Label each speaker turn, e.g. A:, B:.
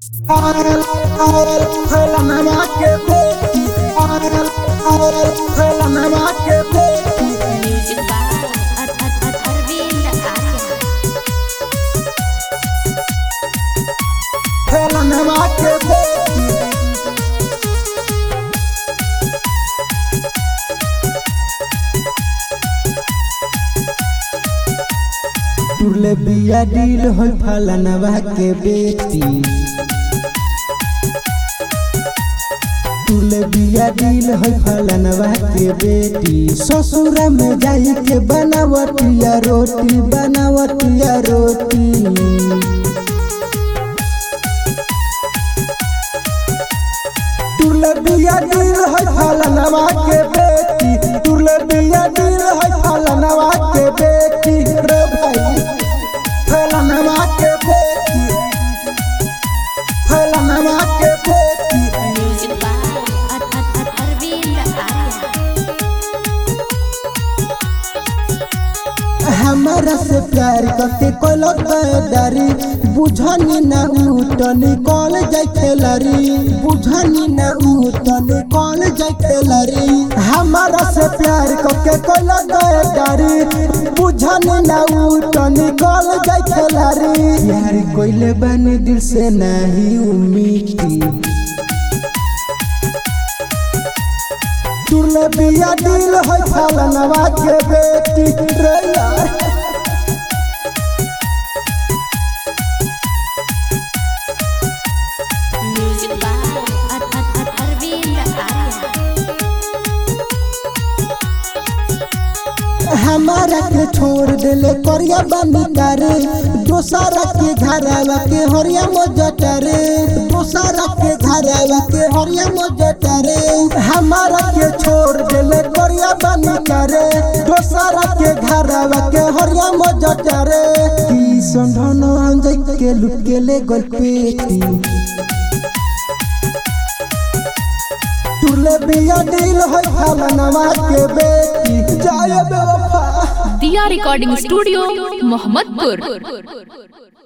A: Music by Arvind Arya.
B: तुले बिया दिल हो फलनवा के बेटी तुले बिया दिल हो फलनवा के बेटी ससुर में जाई के बनावतिया रोटी तुले बिया दिल हो फलनवा के बेटी तुले बिया दिल हो फलनवा के बेटी रे भाई फलनवा के बेटी
A: Music by Arvind Arya.
B: हमारा से प्यार करके कोलो गदारी बुझनी ना उठनी कॉल जाय खेलारी बुझनी ना उठनी कॉल जाय खेलारी हमारा से प्यार करके कोलो गदारी बुझनी ना उठनी कॉल जाय खेलारी यार कोइले बनी दिल से नहीं उम्मीदी तुले बिया दिल हो फलनवा के बेटी रे यार
A: Music by Arvind Arya.
B: हमारा के छोड़ देले करिया बनी करे दोसरा के घरवा के हरिया मोजटरे दोसरा के घरवा के हरिया मोजटरे हमारा के छोड़ देले करिया बनी करे दोसरा के घरवा के हरिया मोजटरे की संधन अंजय के लुके ले गोल पेटी तुले बिया दिल हो फलनवा के बेटी जाए बेवफा
C: दिया रिकॉर्डिंग स्टूडियो मोहम्मदपुर।